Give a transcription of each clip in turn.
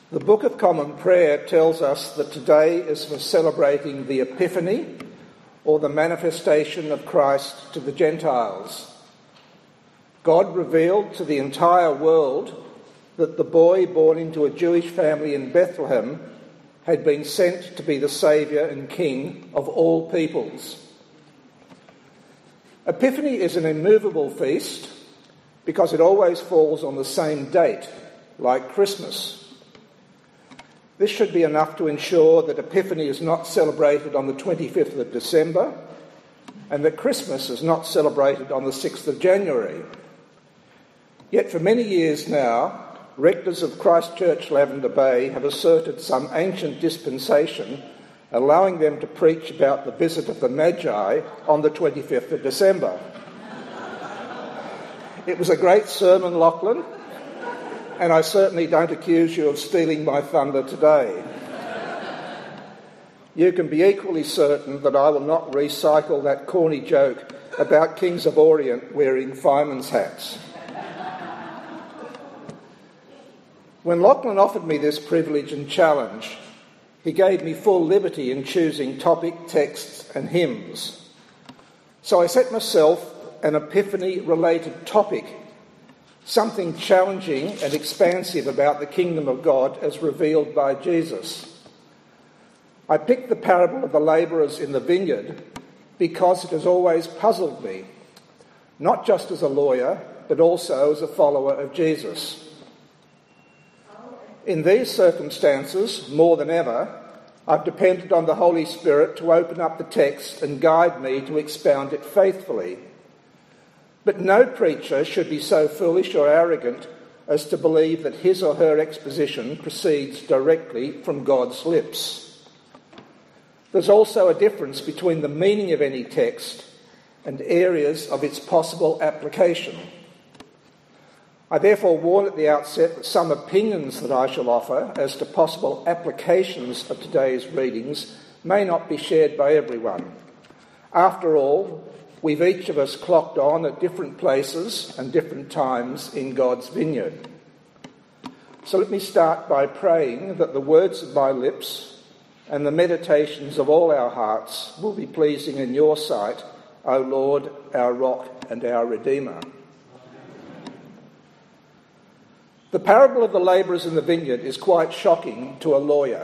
The Book of Common Prayer tells us that today is for celebrating the Epiphany, or the manifestation of Christ to the Gentiles. God revealed to the entire world that the boy born into a Jewish family in Bethlehem had been sent to be the Saviour and King of all peoples. Epiphany is an immovable feast because it always falls on the same date, like Christmas. This should be enough to ensure that Epiphany is not celebrated on the 25th of December and that Christmas is not celebrated on the 6th of January. Yet for many years now, rectors of Christ Church Lavender Bay have asserted some ancient dispensation allowing them to preach about the visit of the Magi on the 25th of December. It was a great sermon, Lachlan, and I certainly don't accuse you of stealing my thunder today. You can be equally certain that I will not recycle that corny joke about Kings of Orient wearing firemen's hats. When Lachlan offered me this privilege and challenge, he gave me full liberty in choosing topic, texts and hymns. So I set myself an Epiphany-related topic, something challenging and expansive about the kingdom of God as revealed by Jesus. I picked the parable of the labourers in the vineyard because it has always puzzled me, not just as a lawyer, but also as a follower of Jesus. In these circumstances, more than ever, I've depended on the Holy Spirit to open up the text and guide me to expound it faithfully. But no preacher should be so foolish or arrogant as to believe that his or her exposition proceeds directly from God's lips. There's also a difference between the meaning of any text and areas of its possible application. I therefore warn at the outset that some opinions that I shall offer as to possible applications of today's readings may not be shared by everyone. After all, we've each of us clocked on at different places and different times in God's vineyard. So let me start by praying that the words of my lips and the meditations of all our hearts will be pleasing in your sight, O Lord, our rock and our Redeemer. The parable of the labourers in the vineyard is quite shocking to a lawyer.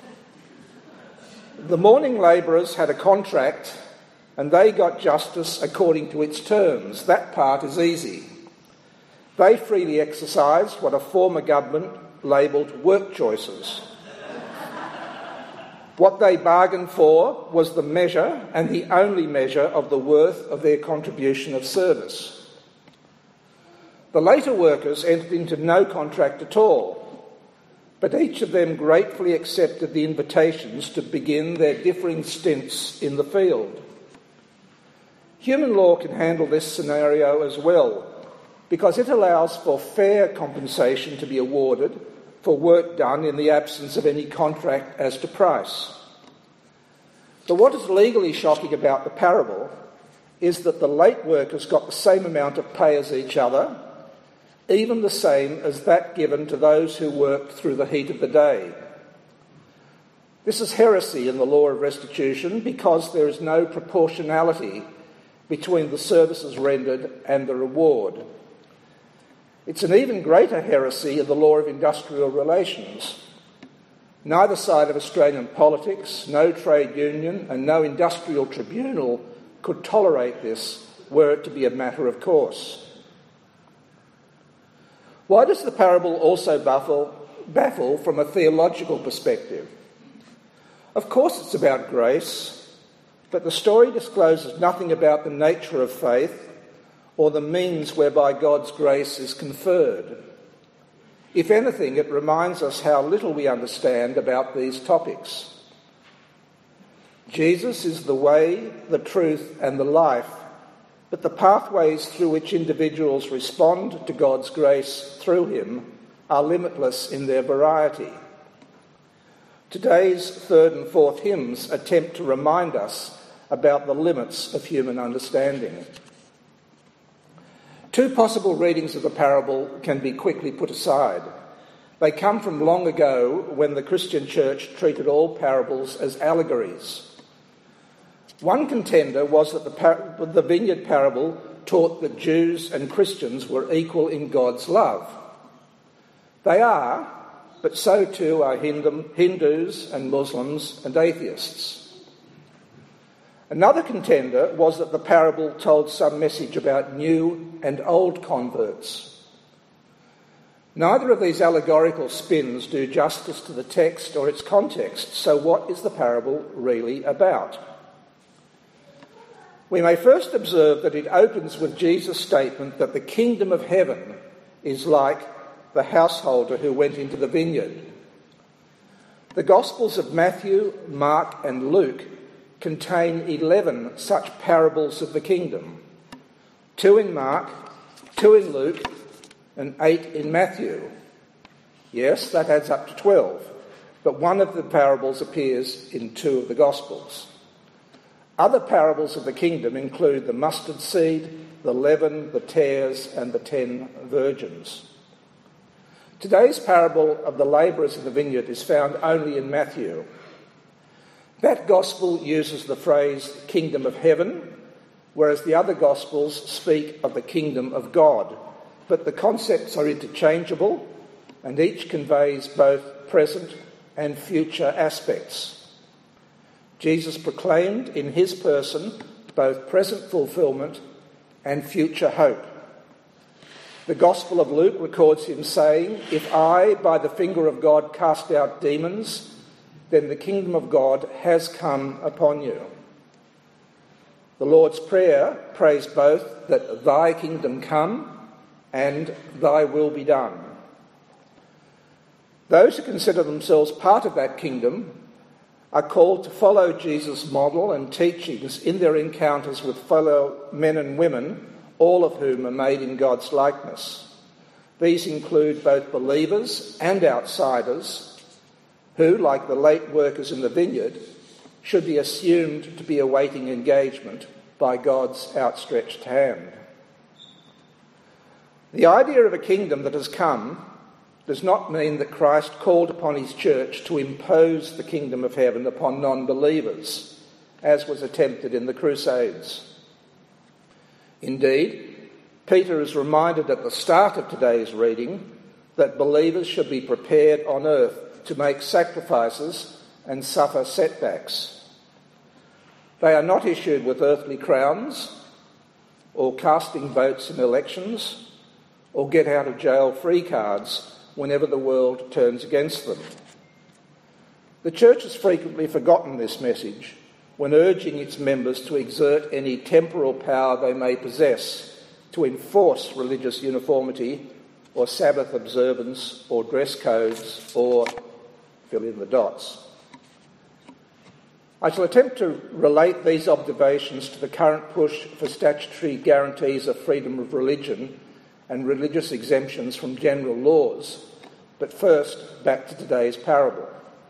The morning labourers had a contract and they got justice according to its terms. That part is easy. They freely exercised what a former government labelled work choices. What they bargained for was the measure and the only measure of the worth of their contribution of service. The later workers entered into no contract at all, but each of them gratefully accepted the invitations to begin their differing stints in the field. Human law can handle this scenario as well, because it allows for fair compensation to be awarded for work done in the absence of any contract as to price. But what is legally shocking about the parable is that the late workers got the same amount of pay as each other, even the same as that given to those who worked through the heat of the day. This is heresy in the law of restitution because there is no proportionality between the services rendered and the reward. It's an even greater heresy in the law of industrial relations. Neither side of Australian politics, no trade union and no industrial tribunal could tolerate this were it to be a matter of course. Why does the parable also baffle from a theological perspective? Of course it's about grace, but the story discloses nothing about the nature of faith or the means whereby God's grace is conferred. If anything, it reminds us how little we understand about these topics. Jesus is the way, the truth, and the life, but the pathways through which individuals respond to God's grace through him are limitless in their variety. Today's third and fourth hymns attempt to remind us about the limits of human understanding. Two possible readings of the parable can be quickly put aside. They come from long ago when the Christian church treated all parables as allegories. One contender was that the vineyard parable taught that Jews and Christians were equal in God's love. They are, but so too are Hindus and Muslims and atheists. Another contender was that the parable told some message about new and old converts. Neither of these allegorical spins do justice to the text or its context, so what is the parable really about? We may first observe that it opens with Jesus' statement that the kingdom of heaven is like the householder who went into the vineyard. The Gospels of Matthew, Mark and Luke contain 11 such parables of the kingdom. 2 in Mark, 2 in Luke, and 8 in Matthew. Yes, that adds up to 12, but one of the parables appears in 2 of the Gospels. Other parables of the kingdom include the mustard seed, the leaven, the tares, and the 10 virgins. Today's parable of the labourers in the vineyard is found only in Matthew. That gospel uses the phrase kingdom of heaven, whereas the other gospels speak of the kingdom of God. But the concepts are interchangeable, and each conveys both present and future aspects. Jesus proclaimed in his person both present fulfilment and future hope. The Gospel of Luke records him saying, "If I, by the finger of God, cast out demons, then the kingdom of God has come upon you." The Lord's Prayer prays both that thy kingdom come and thy will be done. Those who consider themselves part of that kingdom are called to follow Jesus' model and teachings in their encounters with fellow men and women, all of whom are made in God's likeness. These include both believers and outsiders who, like the late workers in the vineyard, should be assumed to be awaiting engagement by God's outstretched hand. The idea of a kingdom that has come does not mean that Christ called upon his church to impose the kingdom of heaven upon non-believers, as was attempted in the Crusades. Indeed, Peter is reminded at the start of today's reading that believers should be prepared on earth to make sacrifices and suffer setbacks. They are not issued with earthly crowns, or casting votes in elections, or get out of jail free cards whenever the world turns against them. The Church has frequently forgotten this message when urging its members to exert any temporal power they may possess to enforce religious uniformity or Sabbath observance or dress codes or fill in the dots. I shall attempt to relate these observations to the current push for statutory guarantees of freedom of religion and religious exemptions from general laws. But first, back to today's parable.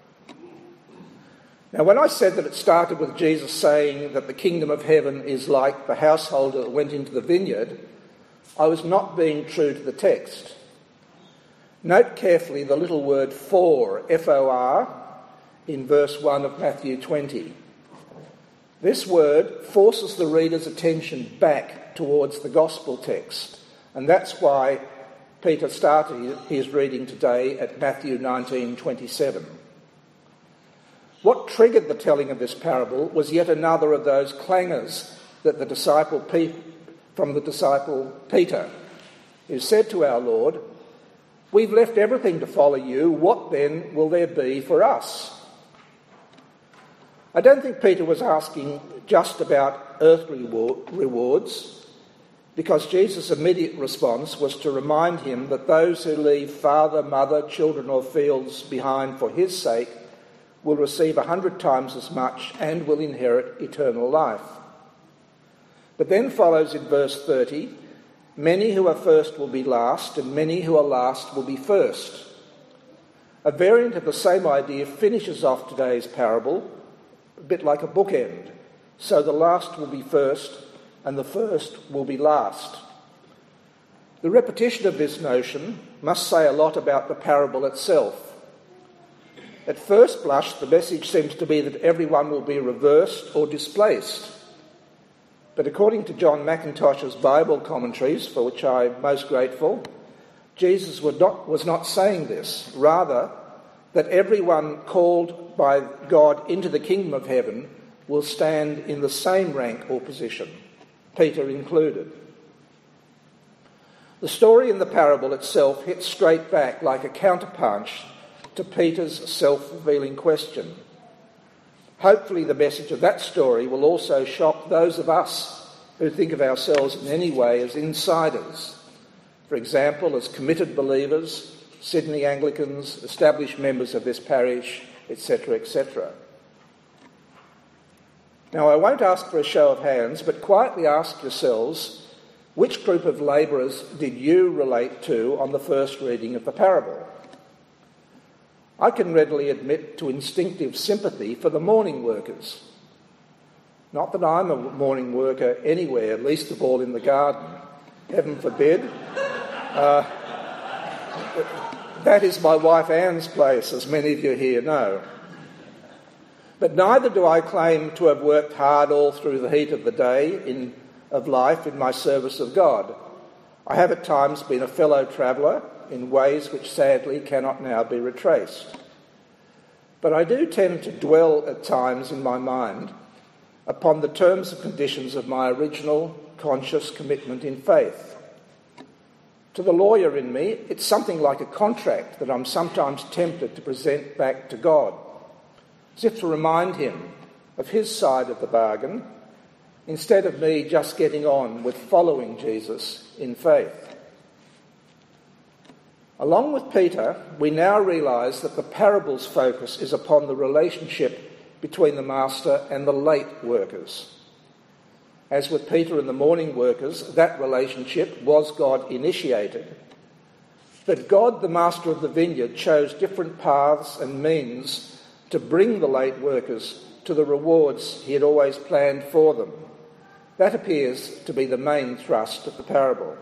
Now, when I said that it started with Jesus saying that the kingdom of heaven is like the householder that went into the vineyard, I was not being true to the text. Note carefully the little word for, F-O-R, in verse 1 of Matthew 20. This word forces the reader's attention back towards the gospel text, and that's why Peter started his reading today at Matthew 19:27. What triggered the telling of this parable was yet another of those clangers that from the disciple Peter, who said to our Lord, "We've left everything to follow you. What then will there be for us?" I don't think Peter was asking just about earthly rewards, because Jesus' immediate response was to remind him that those who leave father, mother, children or fields behind for his sake will receive 100 times as much and will inherit eternal life. But then follows in verse 30, "Many who are first will be last, and many who are last will be first." A variant of the same idea finishes off today's parable, a bit like a bookend. So the last will be first, and the first will be last. The repetition of this notion must say a lot about the parable itself. At first blush, the message seems to be that everyone will be reversed or displaced. But according to John McIntosh's Bible commentaries, for which I'm most grateful, Jesus was not saying this. Rather, that everyone called by God into the kingdom of heaven will stand in the same rank or position, Peter included. The story in the parable itself hits straight back like a counterpunch to Peter's self-revealing question. Hopefully the message of that story will also shock those of us who think of ourselves in any way as insiders. For example, as committed believers, Sydney Anglicans, established members of this parish, etc., etc. Now, I won't ask for a show of hands, but quietly ask yourselves, which group of labourers did you relate to on the first reading of the parable? I can readily admit to instinctive sympathy for the morning workers. Not that I'm a morning worker anywhere, least of all in the garden. Heaven forbid. That is my wife Anne's place, as many of you here know. But neither do I claim to have worked hard all through the heat of the day of life in my service of God. I have at times been a fellow traveller in ways which sadly cannot now be retraced. But I do tend to dwell at times in my mind upon the terms and conditions of my original conscious commitment in faith. To the lawyer in me, it's something like a contract that I'm sometimes tempted to present back to God, as if to remind him of his side of the bargain, instead of me just getting on with following Jesus in faith. Along with Peter, we now realise that the parable's focus is upon the relationship between the master and the late workers. As with Peter and the morning workers, that relationship was God-initiated. But God, the master of the vineyard, chose different paths and means to bring the late workers to the rewards he had always planned for them. That appears to be the main thrust of the parable.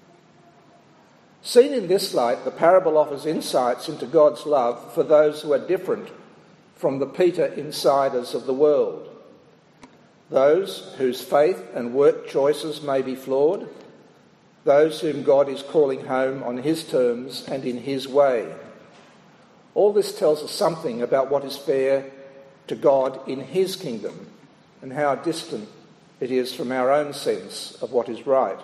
Seen in this light, the parable offers insights into God's love for those who are different from the Peter insiders of the world. Those whose faith and work choices may be flawed, those whom God is calling home on his terms and in his way. All this tells us something about what is fair to God in his kingdom and how distant it is from our own sense of what is right.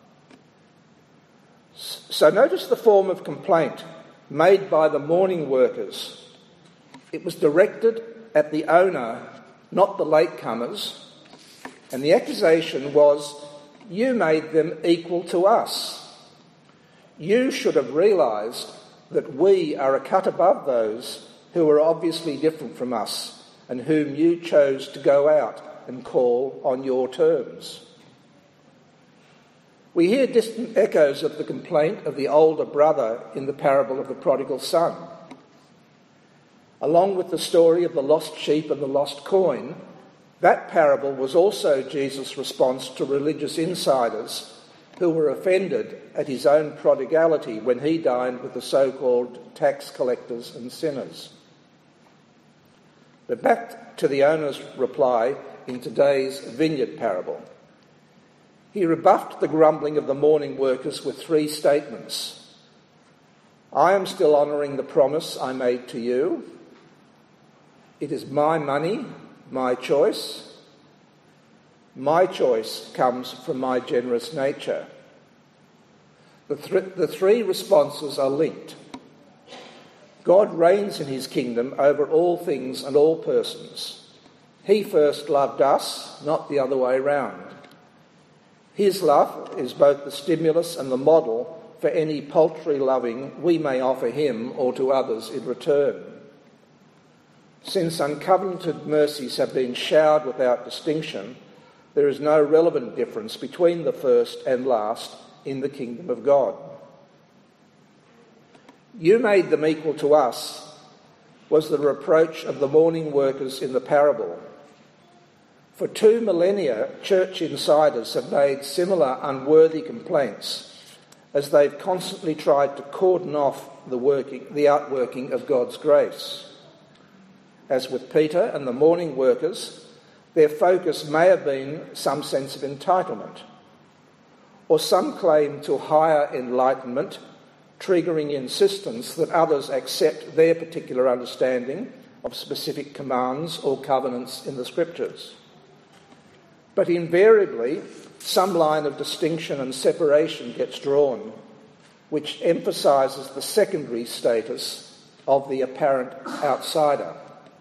So notice the form of complaint made by the morning workers. It was directed at the owner, not the latecomers. And the accusation was, you made them equal to us. You should have realised that we are a cut above those who are obviously different from us and whom you chose to go out and call on your terms. We hear distant echoes of the complaint of the older brother in the parable of the prodigal son. Along with the story of the lost sheep and the lost coin, that parable was also Jesus' response to religious insiders who were offended at his own prodigality when he dined with the so-called tax collectors and sinners. But back to the owner's reply in today's vineyard parable. He rebuffed the grumbling of the morning workers with three statements. I am still honouring the promise I made to you. It is my money, my choice. My choice comes from my generous nature. The three responses are linked. God reigns in his kingdom over all things and all persons. He first loved us, not the other way round. His love is both the stimulus and the model for any paltry loving we may offer him or to others in return. Since uncovenanted mercies have been showered without distinction, there is no relevant difference between the first and last in the kingdom of God. You made them equal to us was the reproach of the morning workers in the parable. For 2 millennia, church insiders have made similar unworthy complaints, as they've constantly tried to cordon off the outworking of God's grace. As with Peter and the mourning workers, their focus may have been some sense of entitlement, or some claim to higher enlightenment, triggering insistence that others accept their particular understanding of specific commands or covenants in the Scriptures. But invariably, some line of distinction and separation gets drawn, which emphasises the secondary status of the apparent outsider.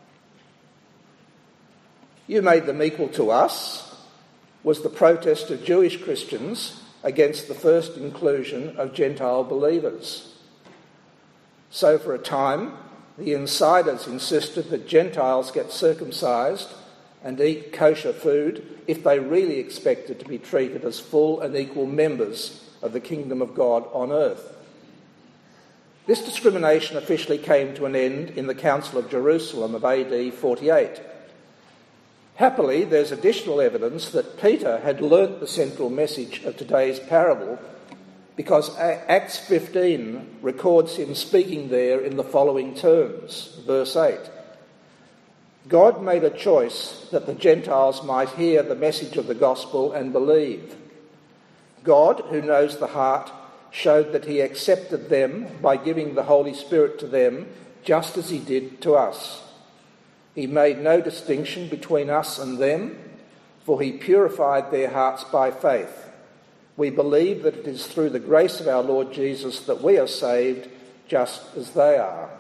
"You made them equal to us" was the protest of Jewish Christians against the first inclusion of Gentile believers. So for a time, the insiders insisted that Gentiles get circumcised and eat kosher food if they really expected to be treated as full and equal members of the kingdom of God on earth. This discrimination officially came to an end in the Council of Jerusalem of AD 48. Happily, there's additional evidence that Peter had learnt the central message of today's parable, because Acts 15 records him speaking there in the following terms. Verse 8. "God made a choice that the Gentiles might hear the message of the gospel and believe. God, who knows the heart, showed that he accepted them by giving the Holy Spirit to them, just as he did to us. He made no distinction between us and them, for he purified their hearts by faith. We believe that it is through the grace of our Lord Jesus that we are saved, just as they are.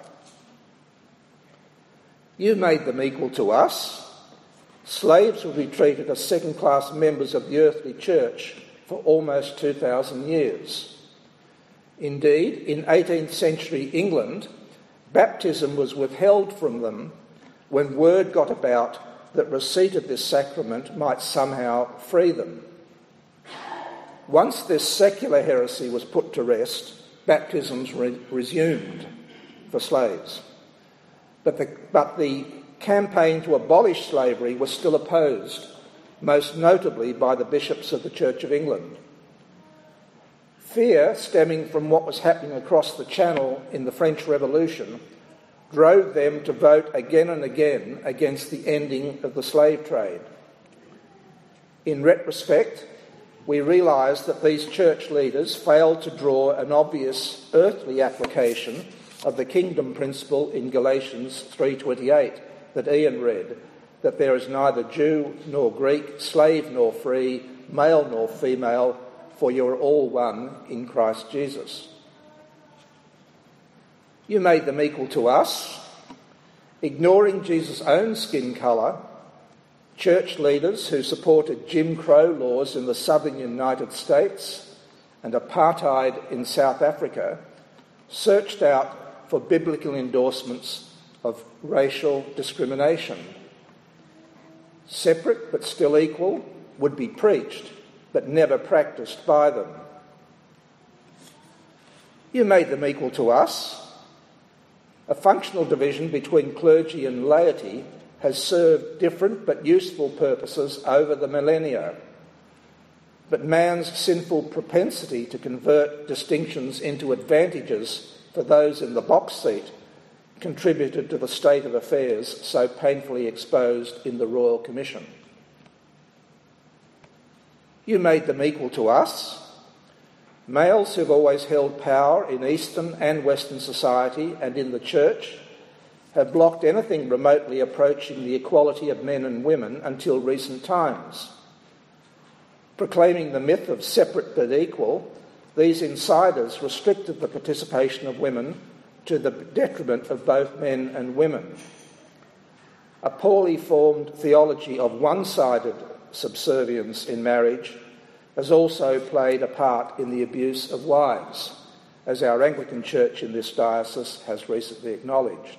You made them equal to us. Slaves will be treated as second-class members of the earthly church for almost 2,000 years. Indeed, in 18th century England, baptism was withheld from them when word got about that receipt of this sacrament might somehow free them. Once this secular heresy was put to rest, baptisms resumed for slaves. But the campaign to abolish slavery was still opposed, most notably by the bishops of the Church of England. Fear stemming from what was happening across the Channel in the French Revolution drove them to vote again and again against the ending of the slave trade. In retrospect, we realise that these church leaders failed to draw an obvious earthly application of the kingdom principle in Galatians 3:28 that Ian read, that there is neither Jew nor Greek, slave nor free, male nor female, for you are all one in Christ Jesus. You made them equal to us. Ignoring Jesus' own skin colour, church leaders who supported Jim Crow laws in the southern United States and apartheid in South Africa searched out for biblical endorsements of racial discrimination. Separate but still equal would be preached, but never practised by them. You made them equal to us. A functional division between clergy and laity has served different but useful purposes over the millennia. But man's sinful propensity to convert distinctions into advantages for those in the box seat contributed to the state of affairs so painfully exposed in the Royal Commission. You made them equal to us. Males who've always held power in Eastern and Western society and in the church have blocked anything remotely approaching the equality of men and women until recent times. Proclaiming the myth of separate but equal, these insiders restricted the participation of women to the detriment of both men and women. A poorly formed theology of one-sided subservience in marriage has also played a part in the abuse of wives, as our Anglican Church in this diocese has recently acknowledged.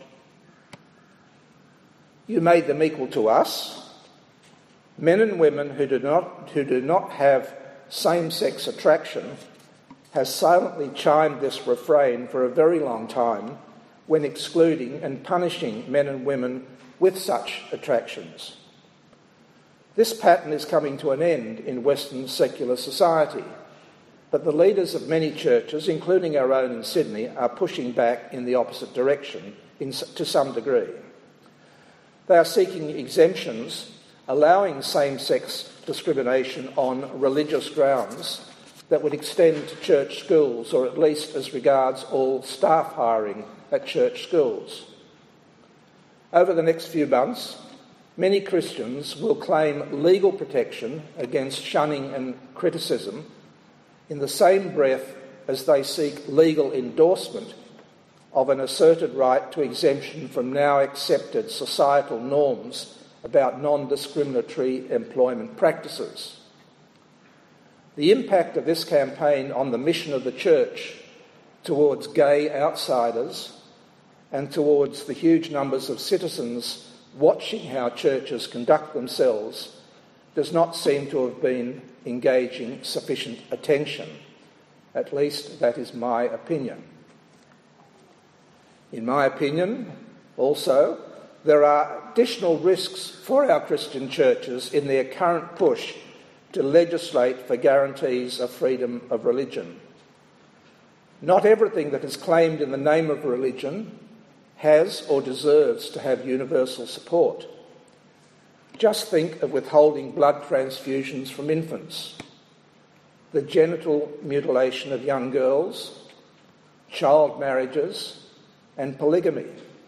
You made them equal to us. Men and women who do not have same-sex attraction has silently chimed this refrain for a very long time when excluding and punishing men and women with such attractions. This pattern is coming to an end in Western secular society. but the leaders of many churches, including our own in Sydney, are pushing back in the opposite direction to some degree. They are seeking exemptions, allowing same-sex discrimination on religious grounds that would extend to church schools, or at least as regards all staff hiring at church schools. Over the next few months, many Christians will claim legal protection against shunning and criticism in the same breath as they seek legal endorsement of an asserted right to exemption from now accepted societal norms about non-discriminatory employment practices. The impact of this campaign on the mission of the Church towards gay outsiders and towards the huge numbers of citizens watching how churches conduct themselves does not seem to have been engaging sufficient attention. At least that is my opinion. In my opinion, also, there are additional risks for our Christian churches in their current push to legislate for guarantees of freedom of religion. Not everything that is claimed in the name of religion has or deserves to have universal support. Just think of withholding blood transfusions from infants, the genital mutilation of young girls, child marriages, and polygamy.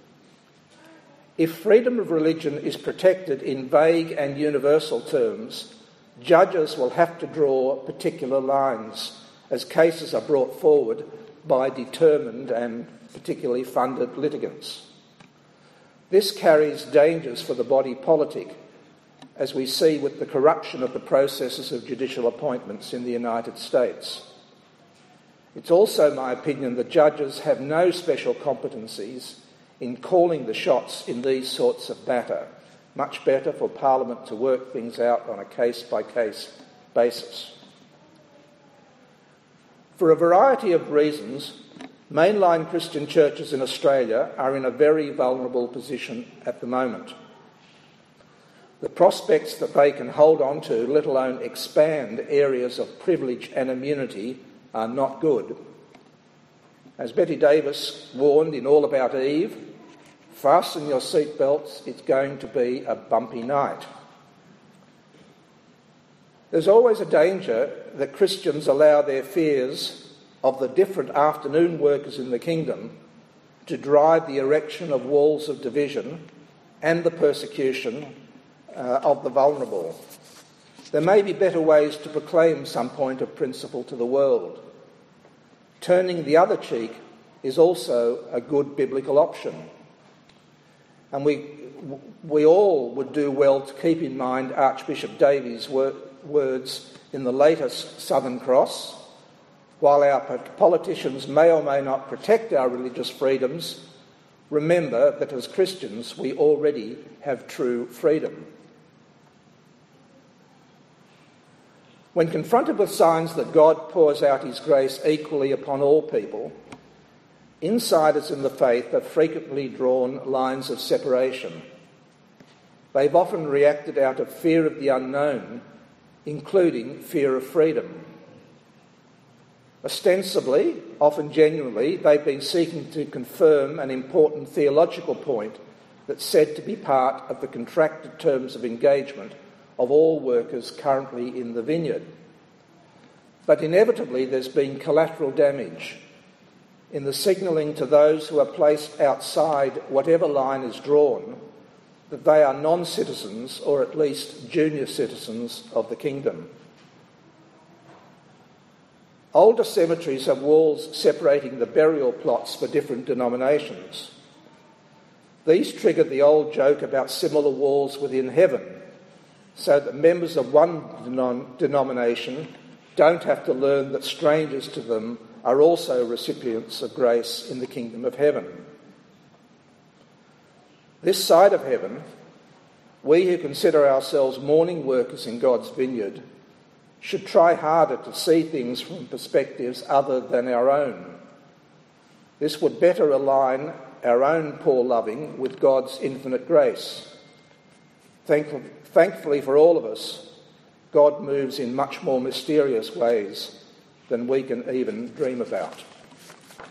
If freedom of religion is protected in vague and universal terms, judges will have to draw particular lines as cases are brought forward by determined and particularly funded litigants. This carries dangers for the body politic, as we see with the corruption of the processes of judicial appointments in the United States. It's also my opinion that judges have no special competencies in calling the shots in these sorts of matter. Much better for Parliament to work things out on a case-by-case basis. For a variety of reasons, mainline Christian churches in Australia are in a very vulnerable position at the moment. The prospects that they can hold on to, let alone expand areas of privilege and immunity, are not good. As Betty Davis warned in All About Eve, fasten your seatbelts, it's going to be a bumpy night. There's always a danger that Christians allow their fears of the different afternoon workers in the kingdom to drive the erection of walls of division and the persecution of the vulnerable. There may be better ways to proclaim some point of principle to the world. Turning the other cheek is also a good biblical option. And we all would do well to keep in mind Archbishop Davies' words in the latest Southern Cross. While our politicians may or may not protect our religious freedoms, remember that as Christians we already have true freedom. When confronted with signs that God pours out his grace equally upon all people, insiders in the faith have frequently drawn lines of separation. They've often reacted out of fear of the unknown, including fear of freedom. Ostensibly, often genuinely, they've been seeking to confirm an important theological point that's said to be part of the contracted terms of engagement of all workers currently in the vineyard. But inevitably there's been collateral damage in the signalling to those who are placed outside whatever line is drawn that they are non-citizens, or at least junior citizens, of the kingdom. Older cemeteries have walls separating the burial plots for different denominations. These triggered the old joke about similar walls within heaven, so that members of one denomination don't have to learn that strangers to them are also recipients of grace in the kingdom of heaven. This side of heaven, we who consider ourselves morning workers in God's vineyard should try harder to see things from perspectives other than our own. This would better align our own poor loving with God's infinite grace. Thankfully for all of us, God moves in much more mysterious ways than we can even dream about.